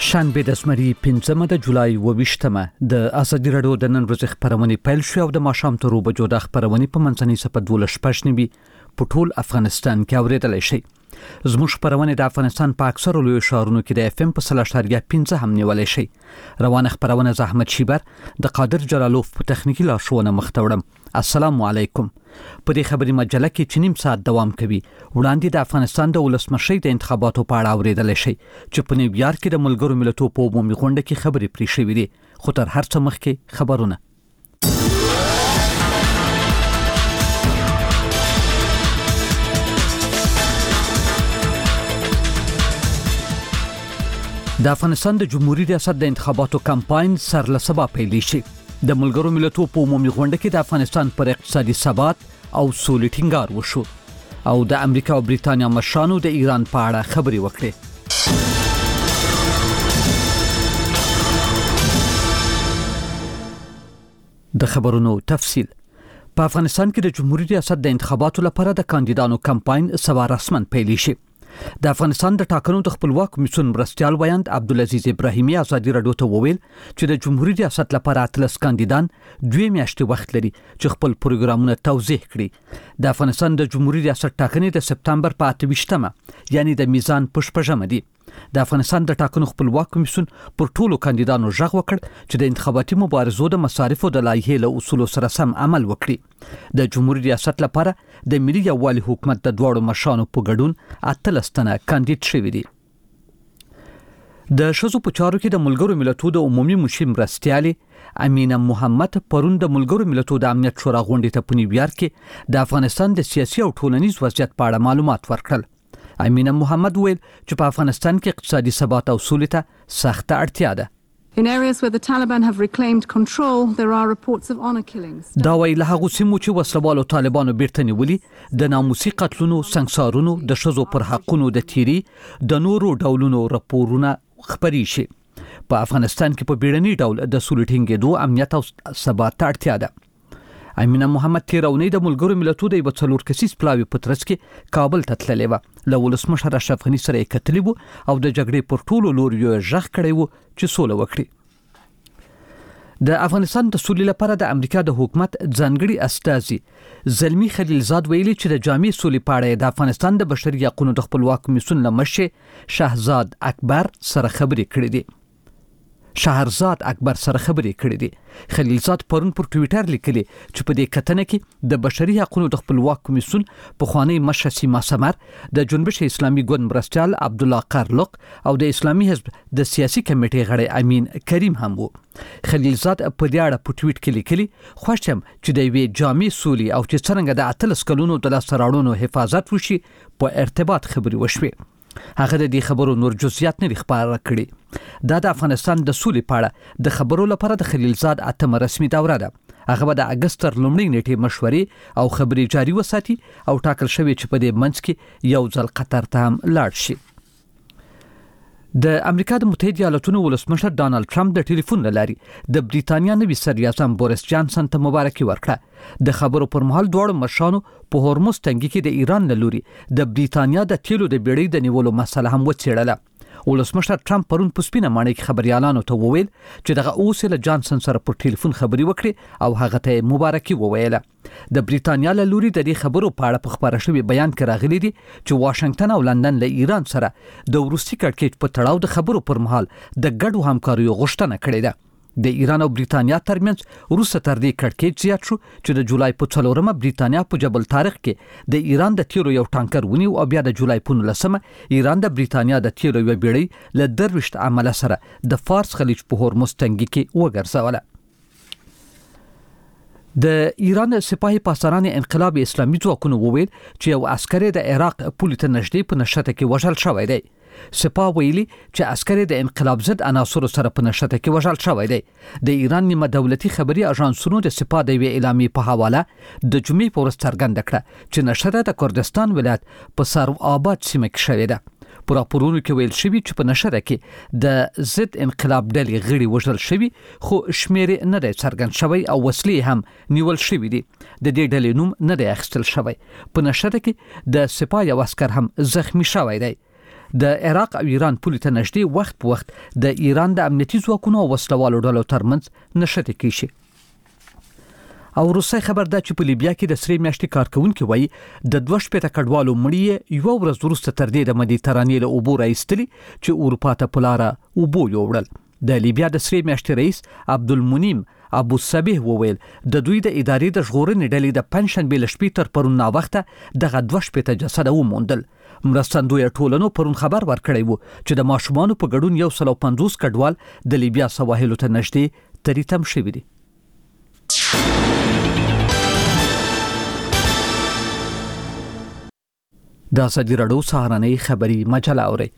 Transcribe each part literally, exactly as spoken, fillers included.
شنبه د زمري پنځمه د جولای اوویشتمه د ازادي راډیو د نن ورځې خبرونه پیل شو او د ماښام تر اوبه جوړ د خبرونه په منځنۍ صفه دولس پښنی په ټول افغانستان کې اوریدل شي. زموږ خبرونه د افغانستان په اکثرو لوی ښارونو کې د اف ام په سلاشتاریا پنځه هم نیول شي. روانه خبرونه زحمت شیبر د قادر جلالوف په تخنیکی لارښوونه مختوړم. السلام علیکم. په دې خبري مجله کې چې نیم ساعت دوام کوي وړاندې د افغانستان د ولسمشر د انتخاباتو په اړه اوریدل شي چې په نیویارک کې د ملګرو ملتونو په عمومي غونډه کې خبرې پرې شوې دي. خو تر هر څه مخکې خبرونه. د افغانستان د جمهوریت ریاست د انتخاباتو کمپاین سر له سبا پیل شي. د ملګرو ملتونو په عمومي غونډه کې د افغانستان پر اقتصادي ثبات او سولې ټینګار وشو او د امریکا او بریتانیا مشرانو د ایران په اړه خبرې وکړې. د خبرونو تفصیل. په افغانستان کې د جمهوریت ریاست د انتخاباتو لپاره د کاندیدانو کمپاین سبا رسماً پیل شي. د افغانستان د ټاکنو د خپلواک کمیسیون مرستیال ویاند عبدالعزیز ابراهیمي ازادي راډیو ته وویل چې د جمهوریت ریاست لپاره اتلس کاندیدان دوه میاشتې وخت لري چې خپل پروګرامونه توضیح کړي. د افغانستان د جمهوریت ریاست ټاکنې د سپتمبر په اته ویشتمه یعنی د میزان په شپږمه دي. د افغانستان د ټاکنو خپلواک کمیسیون پر ټولو کاندیدانو ژغ وکړ چې د انتخاباتي مبارزو د مصارفو د لایحې له اصولو سره سم عمل وکړي. د جمهوریت ریاست لپاره د ملي یووالي حکومت د دواړو مشرانو په ګډون اتلس تنه کاندید شوي دي. د ښځو په چارو کې د ملګرو ملتونو د عمومي مشیر مرستیالې امینه محمد پرون د ملګرو ملتونو د امنیت شورا غونډې ته په نیویارک کې د افغانستان د سیاسي او ټولنیز وضعیت په اړه معلومات ورکړل. امینه محمد ویل چې په افغانستان کې اقتصادي ثبات او سولې ته سخته اړتیا ده. In areas where the Taliban have reclaimed control, there are reports of honor killings. دا ویل له هغو سیمو چې وسلوالو طالبانو بیرته نیولي د ناموسي قتلونو، سنګسارونو، د ښځو پر حقونو د تیری، د نورو ډولونو راپورونه خبري شي. په افغانستان کې په بیړني ډول د سولې ټینګېدو، امنیت او ثبات ته اړتیا ده. امینه محمد تیرونی د ملګرو ملتونو د یو څلور کسیز پلاوي په ترڅ کې کابل ته تللی و. له ولسمشر اشرف غني سره یې کتلي وو او د جګړې پر ټولو لوریو غږ کړی وو چې سوله وکړي. د افغانستان د سولې لپاره د امریکا د حکومت ځانګړي استازي زلمی خلیلزاد ویلي چې د جامع سولې په اړه د افغانستان د بشري حقوقو د خپلواک کمیسیون له مشر شهزاد اکبر سره خبرې کړې دي. شهرزاد اکبر سره خبرې کړې دي. خلیلزاد پرون پر ټویټر لیکلي چې په دې کتنه کې د بشري حقوقو د خپلواک کمیسیون پخوانی مشر سیما سمر، د جنبش اسلامي ګوند مرستیال عبدالله قرلق او د اسلامي حزب د سیاسي کمیټې غړی امین کریم هم وو. خلیلزاد په دې اړه په ټویټ کې لیکلي خوښ یم چې د یوې جامع سولې او چې څرنګه د اتلس کلونو د لاسته راوړنو حفاظت وشي په ارتباط خبرې وشوي. هغه د دې خبرو نور جزئیات نه خبره کړي. دا د افغانستان د سولې په اړه د خبرو لپاره د خلیلزاد اتمه رسمي دوره ده. هغه به د اگست تر لومړۍ نیټې مشورې او خبرې جاري وساتي او ټاکل شوی چې په دې منځ کې یو ځل قطر ته هم لاړ شي. د امریکا د متحده ایالاتونو ولسمشر ډانلډ ټرمپ د ټلیفون له لارې د بریتانیا نوي صدر اعظم بوریس جانسن ته مبارکي ورکړه. د خبرو پر مهال دواړو مشرانو په هورموز تنګي کې د ایران له لوري د بریتانیا د تیلو د بیړۍ د نیولو مسله هم وڅېړله. ولسمشر ټرمپ پرون په سپینه ماڼۍ کې خبريالانو ته وویل چې دغه اوس له جانسن سره پر ټلیفون خبري وکړي او هغه ته مبارکي وویله. د بریتانیا له لوري د دې خبرو په اړه په خبره شوی بیان کې راغلي دي چې واشنگټن او لندن له ایران سره د وروستي کړکېچ په تړاو د خبرو پر مهال د ګډو همکاریو غوښتنه کړې ده. د ایران او بریتانیا ترمنځ وروسته تر دې کړکېچ زیات شو چې د جولای په څلورمه بریتانیا په جبل طارق کې د ایران د تیلو یو ټانکر ونیو او بیا د جولای په نولسمه ایران د بریتانیا د تیلو یو بیړۍ له درویشت عمله سره د فارس خلیج په هورموز تنګي کې وګرځوله. د ایران سپاهي پاسداران انقلاب اسلامي ځواکونو وویل چې یو عسکر د عراق پولې ته نږدې په نښته کې وژل شوی دی. سپاه ویلي چې عسکر د انقلاب ضد عناصرو سره په نښته کې وژل شوی دی. د ایران نیمه دولتي خبري اژانسونو د سپاه د یوې اعلامیې په حواله د جمعې په ورځ څرګنده کړه چې نښته د کردستان ولایت په سارو آباد سیمه کې شوې ده. په راپورونو کې ویل شوی چې په نشره کې د ضد انقلاب ډلې غړي وژل شوی خو شمیر نه دی څرګند شوی او وسلې هم نیول شوی دي. د دې ډلې نوم نه دی اخیستل شوی. په نشره کې د سپاه یو عسکر هم زخمی شوی دی. د عراق او ایران پولې ته نږدې وخت په وخت د ایران د امنیتي ځواکونو او وسلوالو ډلو ترمنځ نښتې کیږي. او روسي خبر ده چې په لیبیا کې د سری میاشتې کارکونکو وایي د دوه شپېته کډوالو مړی یو ورځ وروسته تر دې د مدیترانې له اوبو راایستلي چې اروپا ته په لاره اوبو یوړل. د لیبیا د سری میاشتې رئیس عبدالمنیم ابو صبیح وویل د دوی د ادارې د ژغورنې ډلې د پنځشنبې له شپې تر پرون ناوخته دغه دوه شپېته جسد وموندل. مرستندوی ټولنو پرون خبر ورکړی وو چې د ماشومانو په ګډون یو سل او پنځوس کډوال د لیبیا سواحلو ته نږدې تریتم شوي دي. دا ازادي راډیو سهارنۍ خبری مجله اوري.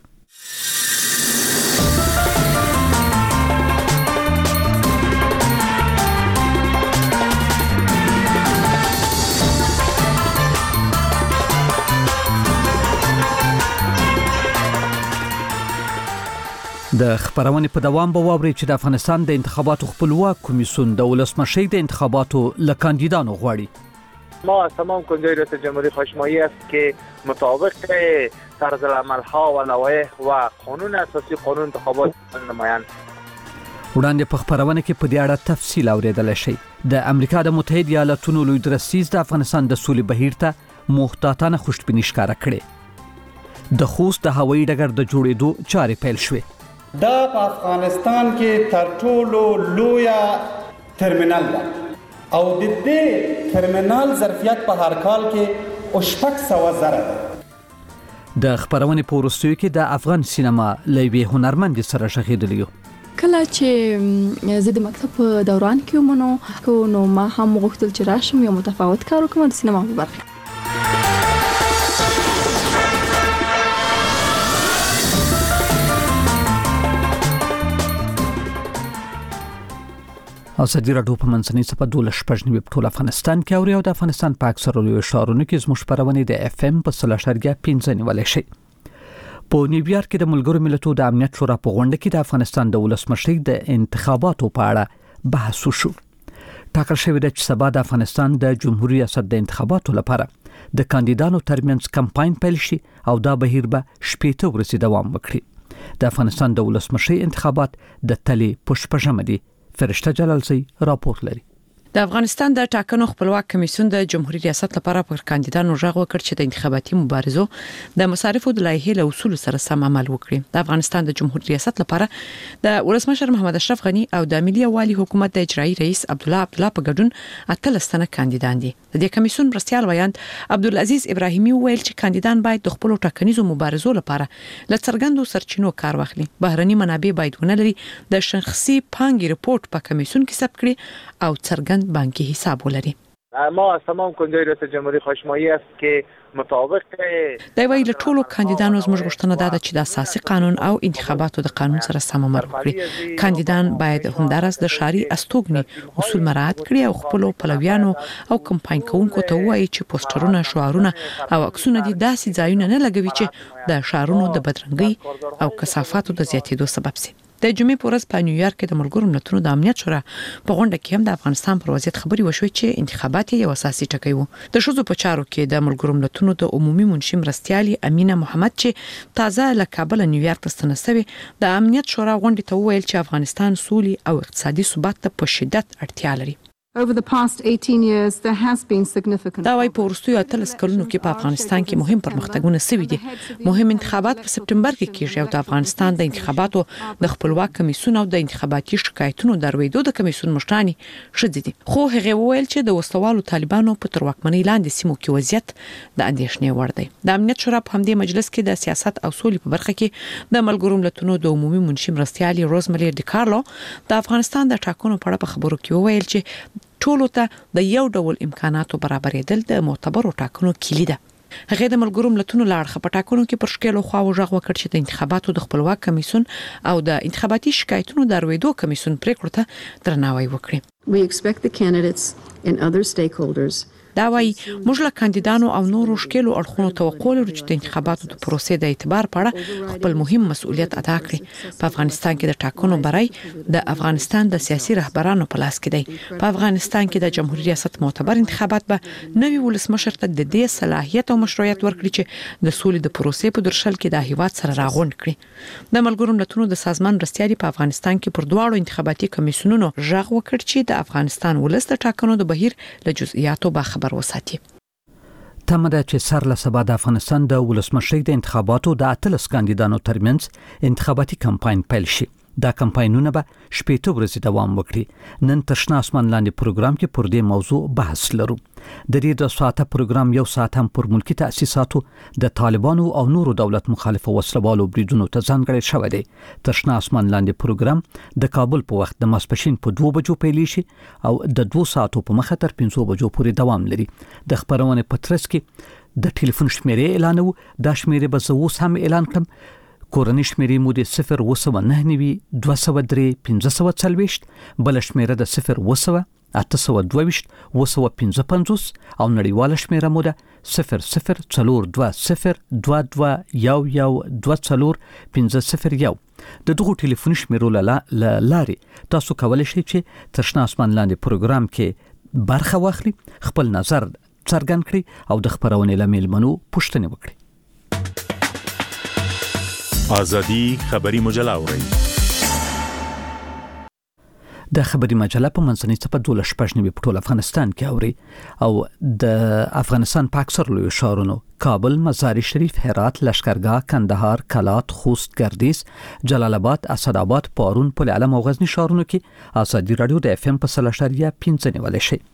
د خبرونې په دوام به واوري چې د افغانستان د انتخاباتو خپلواک کمیسیون د ولسمشۍ د انتخاباتو له کاندیدانو غواړي. ما از تمام کنجای ریاست جمهوری خواهشمایی است که مطابق طرز العمل‌ها و لوایح و قانون اساسی قانون انتخابات نمایند. وړاندې په خبرونه کې په دې اړه تفصیل اوریدل شي. د امریکا د متحده ایالاتونو لوی درسیز د افغانستان د سولې بهیر ته محتاطانه خوشبیني ښکاره کړې. د خوست د هوایي ډګر د جوړېدو چارې پیل شوې. دا په افغانستان کې تر ټولو لویه ترمینل ده او د دې ترمینل ظرفیت په هر کال کې او شپږ سوه زره ده. د خبرونې په وروستیو کې د افغان سینما له یوې هنرمندې سره ژغېدلی یو. کله چې زه د مکتب په دوران کې ومنو نو ما هم غوښتل چې راشم یو متفاوت کار وکړم د سینما په برخه. ازادي راډیو په منځنۍ صفحه دولس شپږ نیو په ټول افغانستان کې اوري او د افغانستان په اکثره لویو ښارونو کې زموږ خبرونه د اف ام په سل اشاریه پنځه نیولای شي. په نیویارک کې د ملګرو ملتونو د امنیت شورا په غونډه کې د افغانستان د ولسمشۍ د انتخاباتو په اړه بحث وشو. ټاکل شوی دی چې سبا د افغانستان د جمهوریت ریاست د انتخاباتو لپاره د کاندیدانو ترمنځ کمپاین پیل شي او دا بهیر به شپږ ورځې دوام وکړي. د افغانستان د ولسمشۍ انتخابات د تلې په شپږمه دي. فرشته جلالزی راپور لري. د افغانستان د ټاکنو خپلواک کمیسیون د جمهوریت ریاست لپاره پر کاندیدانو ژغ وکړ چې د انتخاباتي مبارزو د مصارفو د لایحې له اصول سره سم عمل وکړي. د افغانستان د جمهوریت ریاست لپاره د ولسمشر محمد اشرف غنی او د ملي والي حکومت د اجرایي رئیس عبد الله عبد الله په ګډون اتلس تنه کاندیدان دي. د دې کمیسیون مرستيال ویاند عبدالعزیز ابراهیمي ویل چې کاندیدان باید د خپل ټاکنیزو مبارزو لپاره ل څرګندو سرچینو کار واخلي. بهرني منابع باید ونلري. د شخصي پانګي رپورت په کمیسیون کې ثبت کړي او څرګند بانکي حساب ولري. ما از تمام کنجای ریاست جمهوری خواهشمایی است که مطابق د ویل ټولو کاندیدانو زموږ غوښتنه ده چې د اساسي قانون او انتخاباتو د قانون سره سم عمل وکړي. کاندیدان باید همدارس د شاري استوګنې اصول مراعات کړي او خپل پلویانو او کمپاین کوونکو ته وایي چې پوسټرونه، شعارونه او عکسونه دي داسې ځایونه نه لګوي چې د شهرونو د بدرنګي او کثافاتو د زیاتېدو سبب شي. د جمعې په ورځ په نیویارک کې د ملګرو ملتونو د امنیت شورا په غونډه کې هم د افغانستان پر وضعیت خبري وشوي چې انتخابات یو اساسي ټکی وو. د شذو په چارو کې د ملګرو ملتونو د عمومي منشي مرستيالي امینه محمد چې تازه له کابل نیویارک ته ستنسوي د امنیت شورا غونډې ته وویل چې افغانستان سولې او اقتصادي ثبات ته په شدت اړتیا لري. Over the past eighteen years, there has been significant. دا وايي په ورستیو اتلس کلونو کې په افغانستان کې مهم پرمختګونه شوي دي. مهم انتخابات په سپټمبر کې کیږي او د افغانستان د انتخاباتو د خپلواک کمیسیون او د انتخاباتي شکایتونو درویدو د کمیسیون مشرانی شدي دي. خو هغه وویل چې د وسلوالو طالبانو په تر واکمنۍ لاندې سیمو کې وضعیت د اندېښنې وړ دی. د امنیت شورا په همدې مجلس کې د سیاست او سولې په برخه کې د ملګرو ملتونو د عمومي منشي مرستيالي روزمری ډیکارلو د افغانستان د ټاکنو په اړه په خبرو کې وویل چې ټولو ته د یو ډول امکاناتو برابرېدل د معتبرو ټاکنو کلی ده. هغه د ملګرو ملتونو لاړخه په ټاکنو کې پر شکل خو او ژغ وکړ چې د انتخاباتو د خپلواک کمیسیون او د انتخاباتي شکایتونو درویدو کمیسیون پریکړو ته درناوی وکړي. We expect the candidates and other stakeholders دا وايي موږ له کاندیدانو او نورو شکلو اړخونو توقع لرو چې د انتخاباتو د پروسې د اعتبار په اړه خپل مهم مسؤلیت ادا کړي. په افغانستان کې د ټاکنو برای د افغانستان د سیاسي رهبرانو په لاس کې دی. په افغانستان کې د جمهوریت ریاست معتبر انتخابات به نوي ولسمشر ته د دې صلاحیت او مشروعیت ورکړي چې د سولې د پروسې په درشل کې د هیواد سره راغونډ کړي. د ملګرو ملتونو د سازمان مرستیالي په افغانستان کې پر دواړو انتخاباتي کمیسیونونو ژغ وکړ چې د افغانستان ولس د ټاکنو د بهیر له جزئیاتو به خبر وساتي. تمه ده چې سر له سبا د افغانستان د ولسمشرۍ د انتخاباتو د اتلس کاندیدانو ترمنځ انتخاباتي کمپاین پیل شي. دا کمپاینونه به شپږ ورځې دوام وکړي. نن تر شنه اسمان لاندې پروګرام کې پر دې موضوع بحث لرو. د دې د ساعته پروګرام یو ساعت هم پر ملکی تأسیساتو د طالبانو او نورو دولت مخالفه وسلوالو بریدونو ته ځانګړی شوی دی. تر شنه اسمان لاندې پروګرام د کابل په وخت د ماسپښین په دوه بجو پیل شي او د دوه ساعتو په مخه تر پنځه بجو پورې دوام لري. د خبرونه په ترڅ کې د ټلیفون شمیرې اعلانو. دا شمیرې به زه اوس هم اعلان کړم. کورنۍ شمیرې مو د صفر وسوه نه نوي دوه سوه درې پنځه سوه څلوېښت، بل شمیره د صفر وسوه اته سوه دوه ویشت وسوه پنځه پنځوس او نړیواله شمیره مو ده صفر صفر څلور دوه صفر دوه دوه یو یو دوه څلور پنځه صفر یو. د دغو ټلیفوني شمیرو له لارې تاسو کولی شئ چې تر شنه اسمان لاندې پروګرام کې برخه واخلي، خپل نظر څرګند کړي او د خبرونې له میلمنو پوښتنې وکړي. آزادی خبری مجله اورئ. د خبری مجله په منځنۍ څپه دوه شپږ نوي په ټول افغانستان کې اوري او د افغانستان په اکثر لوی ښارونو کابل، مزار شریف، هرات، لشکرګاه، کندهار، کلات، خوست، ګردیز، جلال آباد، اسداباد، پارون، پل علم او غزنی ښارونو کې آزادی رادیو د اف ام په سل اشاریه پنځه نیولای شي.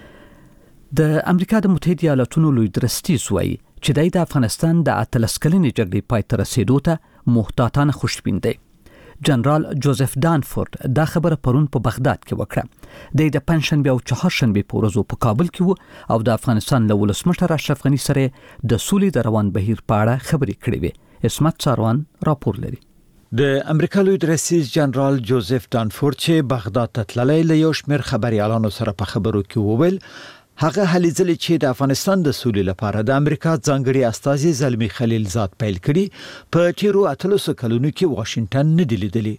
د امریکا د متحده ایالاتونو لوی درستیز وایي چې د افغانستان د اتلس کلنې جګړې پای ته رسیدو ته محتاطانه خوشبین دی. جنرال جوزف دانفورد دا خبره پرون په بغداد کې وکړه. د د پنځشنبه او چهارشنبه په ورځو په کابل کې وو او د افغانستان له ولسمشر اشرف غنی سره د سولې د روان بهیر په اړه خبرې کړې وې. اسمت ساروان راپور لري. د امریکا لوی رئیس جنرال جوزف دانفورد چې بغداد ته تللی له یو شمېر خبريالانو سره په خبرو کې وویل هغه هلې ځلې چې د افغانستان د سولې لپاره د امریکا ځانګړي استازي زلمی خلیل زاد پیل کړي په تیرو اتلسو کلونو کې واشنگټن نه دی لیدلی.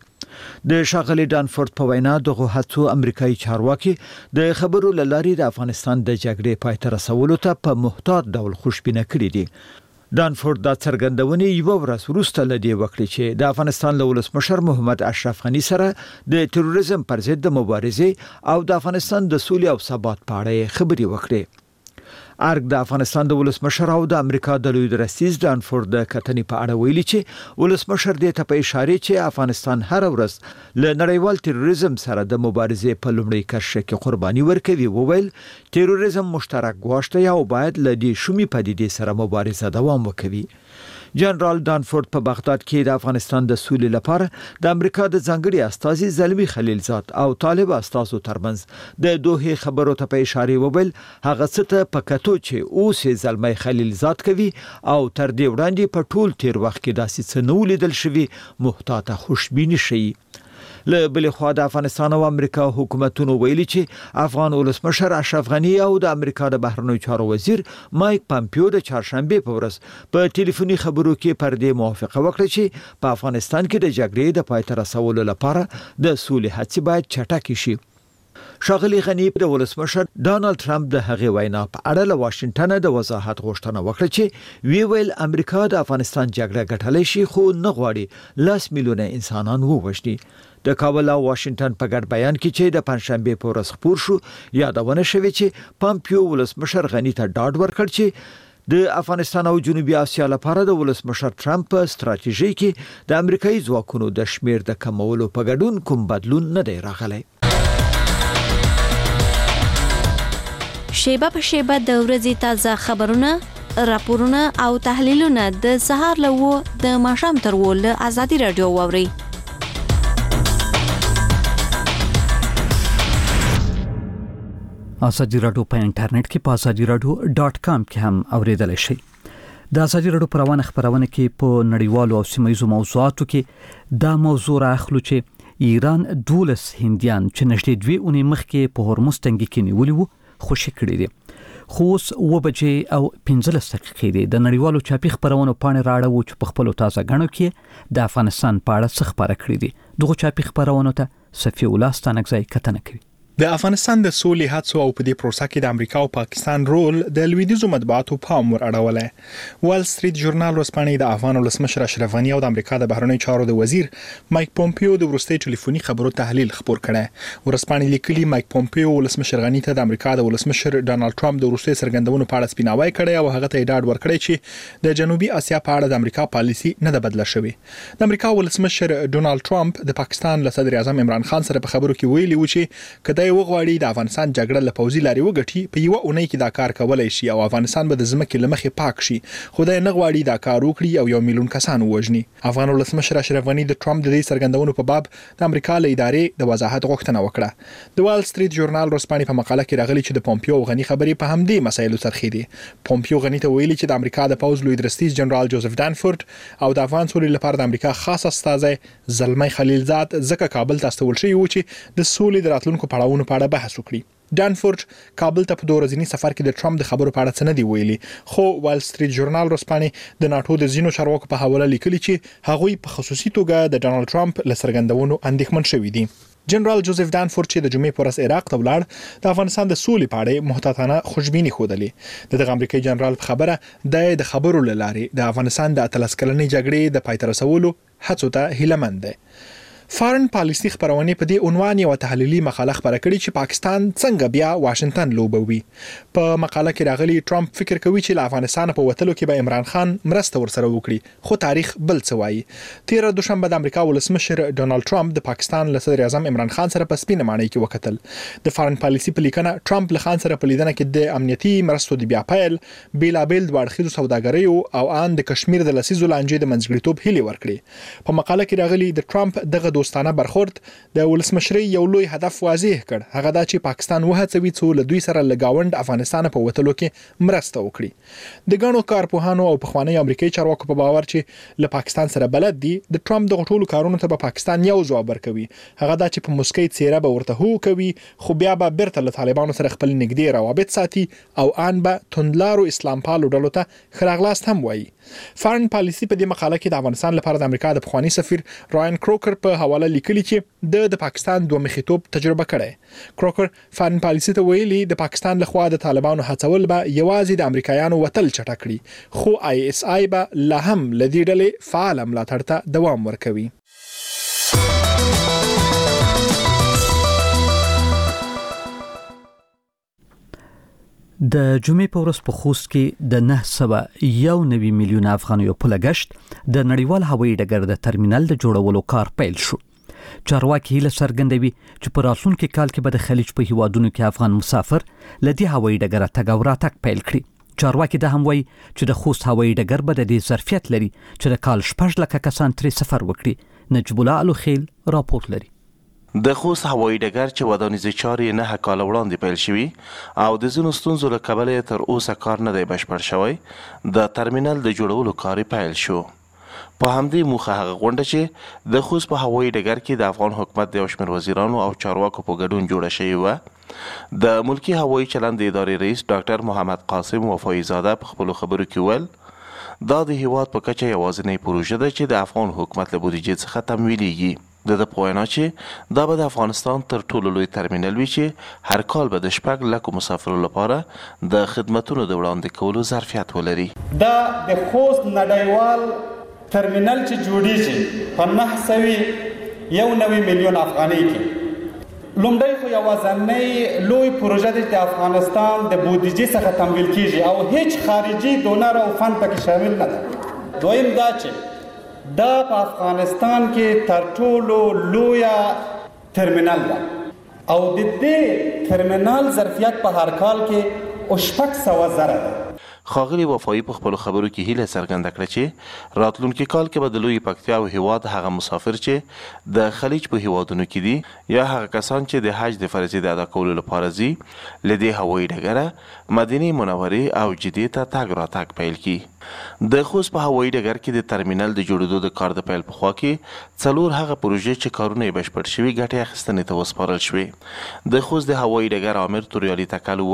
د شاغلي دانفورد په وینا دغه هڅو امریکایي چارواکي د خبرو لاري د افغانستان د جګړې پای ته رسولو ته په محتاط ډول خوشبینه کړي دي. دانفورد دا څرګندونه یو ورځ وروسته لدی وکړي چې د افغانستان له ولسمشر محمد اشرف غنی سره د تروریزم پر ضد د مبارزې او د افغانستان د سولې او ثبات په اړه خبرې وکړي. ارګ د افغانستان د ولسمشر او د امریکا د لوی رئیس دانفورد د کتنې په اړه ویلي چې ولسمشر دې ته په اشاره چې افغانستان هر ورځ له نړیوال تروریزم سره د مبارزې په لومړي کرښه کې قرباني ورکوي. وویل تروریزم مشترک ګواښ دی او باید له دې شومي پدیدې سره مبارزه دوام وکوي. جنرال دانفورد په بغداد کې د افغانستان د سولې لپاره د امریکا د ځانګړي استازي زلمی خلیل زاد او طالب استازو ترمنځ د دوه خبرو ته په اشاره وویل هغه څه ته پکاتو چې اوس زلمی خلیل زاد کوي او تر دې وړاندې په ټول تیر وخت کې داسې څه نه ولیدل شوی محتاطه خوشبیني شي. له بل خوا د افغانستان او امریکا حکومتونو ویلي چې افغان ولسمشر اشرف غنی او د امریکا د بهرنیو چارو وزیر مایک پامپیو د چهارشنبه په ورځ په ټلیفوني خبرو کې پر دې موافقه وکړه چې په افغانستان کې د جګړې د پای ته رسولو لپاره د سولې هڅې باید چټکې شي. شاغلی غنی د ولسمشر ډانلډ ټرمپ د هغې وینا په اړه له واشنگټن د وضاحت غوښتنه وکړه چې وی ویل امریکا د افغانستان جګړه ګټلای شي خو نه غواړي لاس میلیونه انسانان ووژني. د کابل او واشنگټن په ګډ بیان کې چې د پنځشنبه په ورځ خبر شو یادونه شوې چې پامپیو ولسمشر غنی ته ډاډ ورکړ چې د افغانستان او جنوبي اسیا لپاره د ولسمشر ټرمپ په ستراتیژي کې د امریکایي ځواکونو د شمیر د کمولو په ګډون کوم بدلون نه دی راغلی. شیبه په شیبه د ورځې تازه خبرونه، راپورونه او تحلیلونه د سهار له و د ماښام تر و له آزادي رادیو واوري. آزادي رادیو په انټرنیټ کې په آزادي رادیو ډاټ کام کې هم اوریدل شي. د آزادي رادیو پروانه خبرونه کې په نړیوالو او سیمایي موضوعاتو کې دا موضوع راخلو چې ایران دولس هندیان چې نږدې دوه اونۍ مخکې په هرمز تنګي کې نیولي وو خوشی کړی دي. خو اوس و بجې او پنځلس دقیقې دي. د نړیوالو چاپي خبرونو پاڼې راړو چې په خپل تازه غنو کې د افغانستان په اړه څه خبره کړې دي. دغه چاپي خبرونو ته صفی الله ستانکزی کتنه کوي. د افغانستان د سولې هڅو او په دې پروسه کې د امریکا او پاکستان رول د لویدیزو مطبوعاتو پام ور اړولای. وال سټریټ ژورنال ورسپانې د افغان ولسمشر اشرف غنی او د امریکا د بهرنیو چارو د وزیر مایک پومپیو د وروستي ټلیفوني خبرو تحلیل خبر کړي. ورسپانې لیکلي مایک پومپیو ولسمشر غنی ته د امریکا د ولسمشر ډانلډ ټرمپ د وروستي څرګندونو په اړه سپیناوی کړي او هغه ته ډاډ ورکړي چې د جنوبي اسیا په اړه د امریکا پالیسی نه ده بدله شوې. د امریکا ولسمشر ډونالد ټرمپ د پاکستان له صدر اعظم عمران خان سره په خبرو کې ویلي و چې کدی وغواړي د افغانستان جګړه له پوځي لارې وګټي په یو اونۍ کې دا کار کولای شي او افغانستان به د ځمکې لمخې پاک شي. خدای نه غواړي دا کار وکړي او یو میلیون کسان ووژني. افغان ولسمشر اشرف غنی د ټرمپ د دې څرګندونو په باب د امریکا له ادارې د وضاحت غوښتنه وکړه. د وال سټریټ ژورنال ورسپانې په مقاله کې راغلي چې د پومپیو او غنی خبرې په همدې مسایلو څرخي دي. پومپیو غنی ته ویلي چې د امریکا د پوز لوی درستیز جنرال جوزف دانفورد او د افغان سولې لپاره د امریکا خاص استازی زلمی خلیلزاد ځکه کابل ته استول شوی و چې د سولې د راتلونکو پړاوونو په اړه بحث وکړي. دانفورد کابل ته په دوه ورځني سفر کې د ټرمپ د خبرو په اړه څه نه دی ویلي. خو وال سټریټ ژورنال ورسپانې د ناتو د زینو چارواکو په حواله لیکلي چې هغوی په خصوصي توګه د ډانلډ ټرمپ له څرګندونو اندېښمن شوي دي. جنرال جوزف دانفورد چې د جمعې پر ورځ عراق ته ولاړ د افغانستان د سولې په اړه محتاطانه خوشبیني خوده. د امریکایي جنرال په خبره د خبرو لاره د افغانستان د اتلس کلنې جګړې د پای ته رسولو هڅو ته هیلهمند دی. فارن پالیسی خبرونه په دې عنوان یو تحلیلي مقاله خبره کړې چې پاکستان څنګه بیا واشنگټن لوبوي. په مقاله کې راغلي ټرمپ فکر کوي چې له افغانستان په وتلو کې به عمران خان مرسته ورسره وکړي. خو تاریخ بل څه وایي. تیر دوشنبه د امریکا ولسمشر ډونالد ټرمپ د پاکستان له صدر اعظم عمران خان سره په سپینه معنی کې وکتل. د فارن پالیسی په لیکنه ټرمپ له خان سره په لیدنه کې د امنیتي مرستو د بیا پیل بیلابل د وړخیزو سوداګریو او ان د کشمیر د لسیزو لانجې د منځګړیتوب هلي ورکړي. په مقاله کې راغلي د ټرمپ دغه دوستانه برخورد د ولسمشرۍ یو لوی هدف واضح کړ. هغه دا چې پاکستان وهڅوي څو له دوی سره لګاوند افغانستان په وتلو کې مرسته وکړي. د ګڼو کارپوهانو او پخوانی امریکایي چارواکو په باور چې له پاکستان سره بلد دي د ټرمپ د ټولو کارونو ته په پاکستان یو ځواب ورکوي. هغه دا چې په مسکی څیره به ورته هو کوي خو بیا به بیرته له طالبانو سره خپل نږدې روابط ساتي او ان به توندلارو اسلام پالو ډلو ته خراغلاست هم وایي. فارن پالیسی په دې مقاله کې د افغانستان لپاره د امریکا د پخوانی سفیر راین کروکر په حواله لیکلي چې د د پاکستان دوه مخیتوب تجربه کړي. کروکر فارن پالیسی ته ویلي د پاکستان لخوا د طالبانو هڅول به یوازې د امریکایانو وتل چټک کړي خو آی اس آی به لا هم لدی ډلې فعال ملاتړ ته دوام ورکوي. د جمعې په ورځ په خوست کې د نه سوه یو نوي میلیون افغانیو په لګښت د نړیوال هوایي ډګر د ترمینل د جوړولو کار پیل شو. چارواکي هیله څرګندوي چې په راتلونکي کال کې به د خلیج په هیوادونو کې افغان مسافر لدی هوایي ډګر ته تګ راتګ پیل کړي. چارواکي دا هم وایي چې د خوست هوایي ډګر به د دې ظرفیت لري چې د کال شپږ لکه کسان ترې سفر وکړي. نجیب الله الوخیل راپور لري. د خوست هوایي ډګر چې ودانیزي چارې نه کال وړاندې پیل شوي او د ځینو ستونزو له کبله تر اوسه کار نه دی بشپړ شوی، د ترمینل د جوړولو کار پیل شو. په همدې موخه هغه غونډه چې د خوست په هوایي ډګر کې د افغان حکومت د یو شمېر وزیرانو او چارواکو په ګډون جوړه شوې وه. د ملکی هوایي چلند د ادارې رئیس ډاکټر محمد قاسم وفایي زاده په خپلو خبرو کې ویل دا د هیواد په کچه یوازینۍ پروژه ده چې د افغان حکومت له بودیجې څخه تمویلیږي. د ده په وینا چې دا به د افغانستان تر ټولو لوی ترمینل وي چې هر کال به د شپږ لکو مسافرو لپاره د خدمتونو د وړاندې کولو ظرفیت ولري. دا د خوست نړیوال ترمینل چې جوړیږي په نه سوه یو نوي میلیون افغانۍ کې لومړی خو یوازینۍ لوی پروژه ده چې د افغانستان د بودیجې څخه تمویل کیږي او هیڅ خارجي دونر او فند پکې شامل نه ده. دویم دا چې دا په افغانستان کې تر ټولو لویه ترمینل ده او د دې ترمینل ظرفیت په هر کال کې شپږ سوه زره ده. ښاغلي وفایي په خپلو خبرو کې هیله څرګنده کړه چې راتلونکي کال کې به د لوی پکتیا او هیواد هغه مسافر چې د خلیج په هیوادونو کې دي یا هغه کسان چې د حج د فریضې د ادا کولو لپاره ځي له دې هوایي ډګره مدینې منورې او جدې ته تګ راتګ پیل کړي. د خوست په هوایي ډګر کې د ترمینل د جوړېدو د کار د پیل په خوا کې څلور هغه پروژې چې کارونه یې بشپړ شوي ګټې اخیستنې ته وسپارل شوې. د خوست د هوایي ډګر امیر توریالي تکل وویل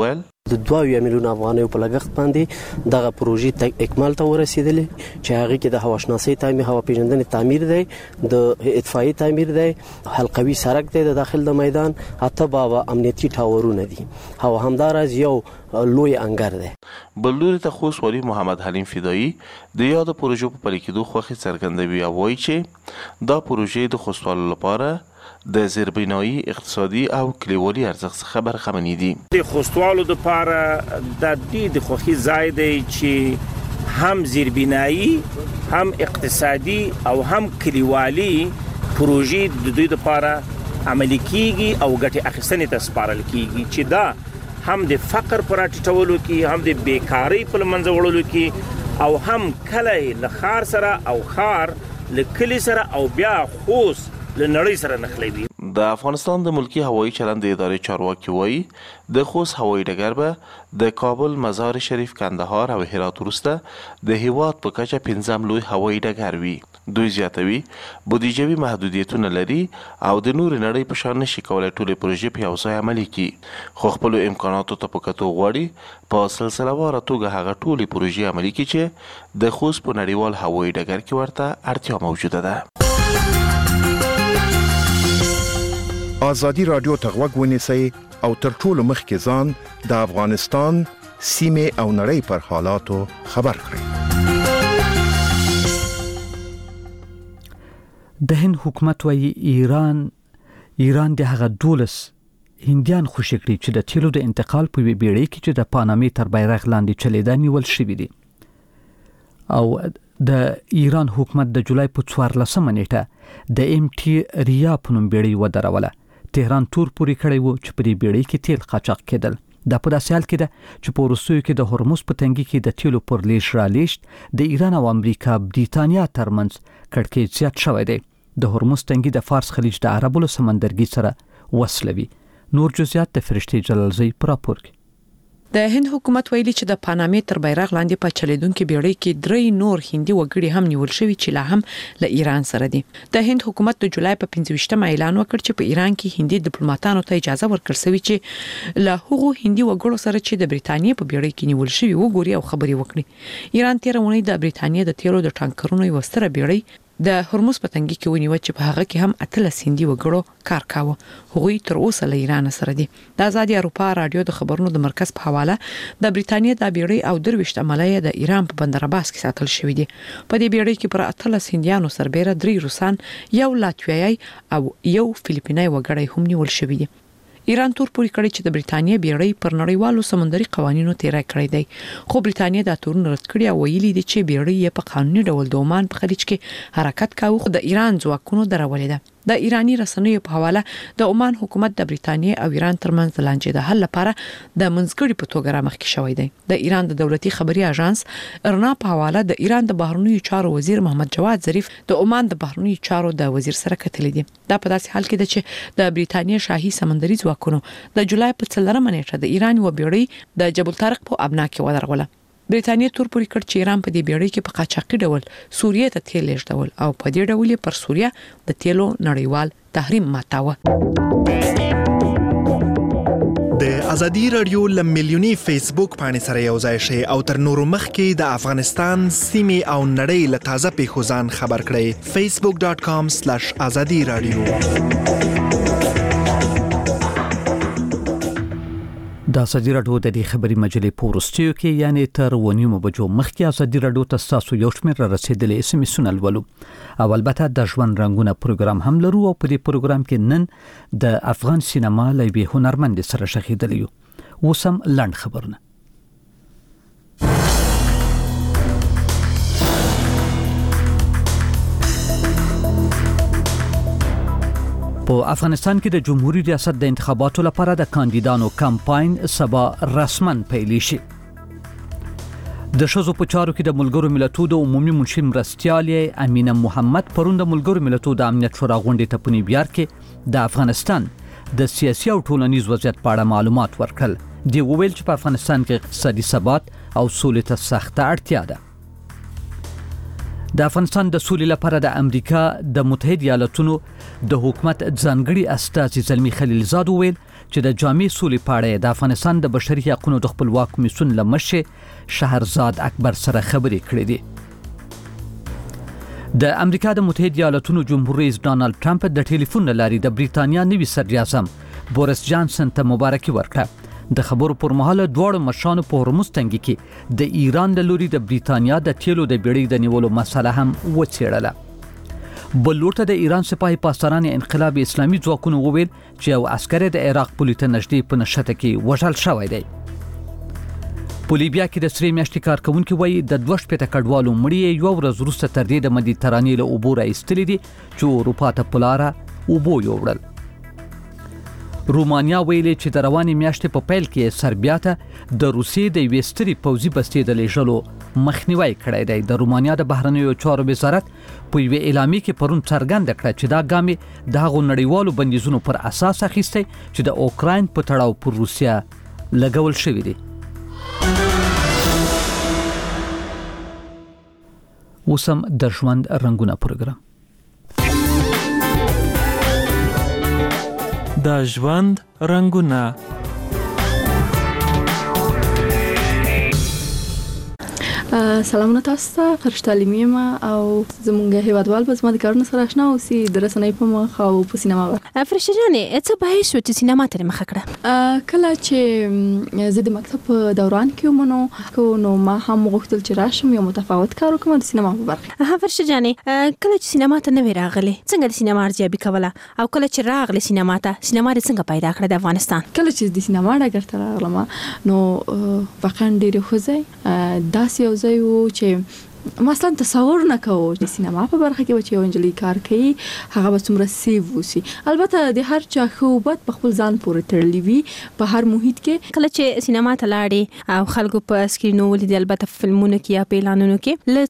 د دوه میلیون افغانۍ په لګښت باندې دغه پروژې اکمال ته ورسېدلې چې هغه کې د هواشناسي تعمیر، هوا پیژندنې تعمیر دی، د اطفائیه تعمیر دی، حلقوي سړک دی د داخل د میدان، اته بابا امنیتي ټاورونه دي او همدارس یو لوی انګر دی. بلوري ته خوست والي محمد حلیم فدایی د یاد پروژو په پلي کېدو خوښي څرګندوي او وایي چې دا پروژې د خوستوالو لپاره د زیربنایي اقتصادي او کلیوالي ارزښت څخه برخمنې دي. د خوستوالو لپاره د دې د خوښي ځای دی چې هم زیربنایي، هم اقتصادي او هم کلیوالي پروژې د دوی لپاره عملي کیږي او ګټه اخیستنې ته سپارل کیږي چې دا هم د فقر پر اټټولو کې، هم د بیکاری په منځ وړلو کې او هم کلی له خار سره او خار له کلی سره او بیا خوست له نړۍ سره نښلوي. د افغانستان د ملکی هوایي چلند ادارې چارواکي وایي د خوست هوایي ډګر به د کابل، مزار شریف، کندهار او هرات وروسته د هیواد په کچه پنځم لوی هوایي ډګر وي. دوی زیاتوي بودیجوي محدودیتونه لري او د نور نړۍ په شان نشي کولای ټولې پروژې په یو ځای عملي کړي، خو خپل امکاناتو ته په کتو غواړي په سلسله واره توګه هغه ټولې پروژې عملي کړي چې د خوست په نړیوال هوایي ډګر کې ورته اړتیا موجوده ده. آزادی رادیو ته غوږ ونیسئ او تر ټولو مخکې ځان د افغانستان سیمې او نړۍ پر حالاتو خبر کړئ. د هند حکومت وايي ایران ایران د هغه دولس هندیان خوشی کړي چې د تیلو د انتقال په بیړۍ کې چې د پانامې تر بیرغ لاندې چلیدا نیول شوی دي او د ایران حکومت د جولای په څوارلسمه نیټه د ام ټي ریا په نوم بیړۍ ودروله. تهران تور پوری کړی وو چې په دې بیړۍ کې تیل قاچاق کېدل. دا په داسې حال کې ده چې په وروستیو کې د هرمز په تنګي کې د تیلو پر لیږد رالیږد د ایران او امریکا بریتانیا ترمنځ کړکېچ زیات شوی دی. د هرمز تنګي د فارس خلیج د عربو له سمندرګي سره وصلوي. نور جزئیات د فرشتي جلالزی پر راپور کې. د هند حکومت ویلي چې د پانامې تر بیرغ لاندې په چلیدونکو بیړۍ کې درې نور هندي وګړي هم نیول شوي چې لا هم له ایران سره دي. د هند حکومت د جولای په پنځه اعلان وکړ چې په ایران کې هندي ډیپلوماټانو ته اجازه ورکړل شوې چې له هغو هندي وګړو سره چې د بریتانیې په بیړۍ کې نیول شوي وګوري او خبري وکړي. ایران تیر اونۍ د بریتانیې د تیلو د ټانکرونو یو ستره بیړۍ د هرمز په تنګي کې ونیو چې په هغه کې هم اتلس هندي وګړو کار کاوه. هغوی تر اوسه له ایران سره دي. د آزادي اروپا رادیو د خبرونو د مرکز په حواله د بریتانیې د بیړۍ او درويشت عملیه د ایران په بندر عباس کې ساتل شوې دي. په دې بیړۍ کې پر اتلس هندیانو سربېره درې روسان، یو لاتویایي او یو فلیپینای وګړی هم نیول شوی دي. ایران تور پوری کړی چې د بریتانیې بیړۍ پر نړیوالو سمندري قوانینو تیرا کړی دی، خو بریتانیې دا تورن رد کړی او ویلي دی چې بیړۍ په قانوني ډول د عمان په خلیج کې حرکت کاوه، خو د ایران ځواکونو درولې ده. د ایرانی رسنیو په حواله د عمان حکومت د بریتانیې او ایران ترمنځ د لانجې د حل لپاره د منځګړي په توګه رامخکې شوی دی. د ایران د دولتي خبري اژانس ارنا په حواله د ایران د بهرنیو چارو وزیر محمد جواد ظریف د عمان د بهرنیو چارو د وزیر سره کتلې دي. دا په داسې حال کې ده چې د بریتانیې شاهي سمندري ځواکونو د جولای په څلورمه نیټه د ایران و بیړۍ د جبل طارق په ابنا کې ودرغله. بریتانیې تور پوری کړ چې ایران په دې بیړۍ کې په قاچاقي ډول سوریه ته تیل لیږدول او په دې ډول پر سوریه د تیلو نړیوال تحریم ماتاوه. د ازادي رادیو لملیونی فیسبوک باندې سره یو ځای شي او تر نورو مخکې د افغانستان سیمې او نړۍ له تازه پیښو ځان خبر کړئ. facebook dot com slash azadi radio. د ازادي رادیو د دې خبري مجلې پورستیو کې یعنی تر ونیمو بجو مخکې ازادي رادیو ته تاسو یو شمېر رسیدلې اس ام اس ولولو او البته د ژوند رنگونه پروګرام هم لرو او په دې پروګرام کې نن د افغان سینما لوي هنرمند سره شخیدلی یو. وسم لاند خبرونه. په افغانستان کې د جمهوریت ریاست د انتخاباتو لپاره د کاندیدانو کمپاین سبا رسمن پیل شي. د شذو په چارو کې د ملګرو ملتونو د عمومي منشي مرستیال امینه محمد پرون د ملګرو ملتونو د امنیت شورا غونډې ته په نیویارک کې د افغانستان د سیاسي او ټولنیز وضعیت په اړه معلومات ورکړل. دی وویل چې په افغانستان کې اقتصادي ثبات او سولې ته سخته اړتیا ده. د افغانستان د سولې لپاره د امریکا د متحده ایالاتونو د حکومت ځانګړي استازي زلمی خلیلزاد وویل چې د جامع سولې پاړې د افغانستان د بشري حقوقو د خپلواک کمیسیون لمشه شهرزاد اکبر سره خبرې کړې دي. د امریکا د متحده ایالاتونو جمهور رئیس ډانلډ ټرمپ د ټلیفون لاري د بریتانیا نوي صدر اعظم بوریس جانسن ته مبارکي ورکړه. د خبرو پر مهال دواړو مشرانو په هرمز تنګي کې د ایران د لوري د بریتانیا د تیلو د بیړۍ د نیولو مسله هم وڅېړله. بل لورته د ایران سپاهي پاسداران انقلاب اسلامي ځواکونو وویل چې یو عسکر د عراق پولې ته نږدې په نښته کې وژل شوی دی. په لیبیا کې د سری میاشتې کارکونکو وایي د دوه شپېته کډوالو مړي یو ورځ وروسته تر دې د مدیترانې له اوبو راایستلي دي چې اروپا ته په لاره اوبو یوړل. رومانیا ویلي چې د روانې میاشتې په پیل کې سربیا ته د روسیې د یوې سترې پوځي بستې د لیږلو مخنیوی کړی دی. د رومانیا د بهرنیو چارو وزارت په یوې اعلامیه کې پرون څرګنده کړه چې دا ګام د هغو نړیوالو بندیزونو پر اساس اخیستی چې د اوکراین په تړاو پر روسیا لګول شوي دي. اوس هم د ژوند رنګونه پروګرام. د ژوند رنګونه. سلامونه تاسو ته، فرشته علیمی ما او زمونږ هیوادوال به زما د کارونو سره آشنا اوسي د رسنۍ په مخ او په سینما به. فرشته جانې څه به شو چې سینما ته مخه کړه؟ کله چې زه د مکتب په دوران کې ومنو کو نو ما هم غوښتل چې راشم یو متفاوت کار وکړم د سینما په برخه. ها فرشته جانې کله چې سینما ته نه راغلي څنګه د سینما ارزیابي کوله او کله چې راغلي سینما ته سینما د څنګه پیدا کړه د افغانستان؟ کله چې د سینما ډګر ته راغلم نو واقعا ډېر خوځي داسې یو ځای و چې مثلا تصور نه کوو چې سینما په برخه کې چې یو انجلي کار کوي هغه به څومره سیف وسی. البته د هر چا خوبت په خپل ځان پورې تړلی وي په هر محیط کې. کله چې سینما ته لاړې او خلکو په سکرینو ولیدل البته فلمونو کې یا په اعلانونو کې له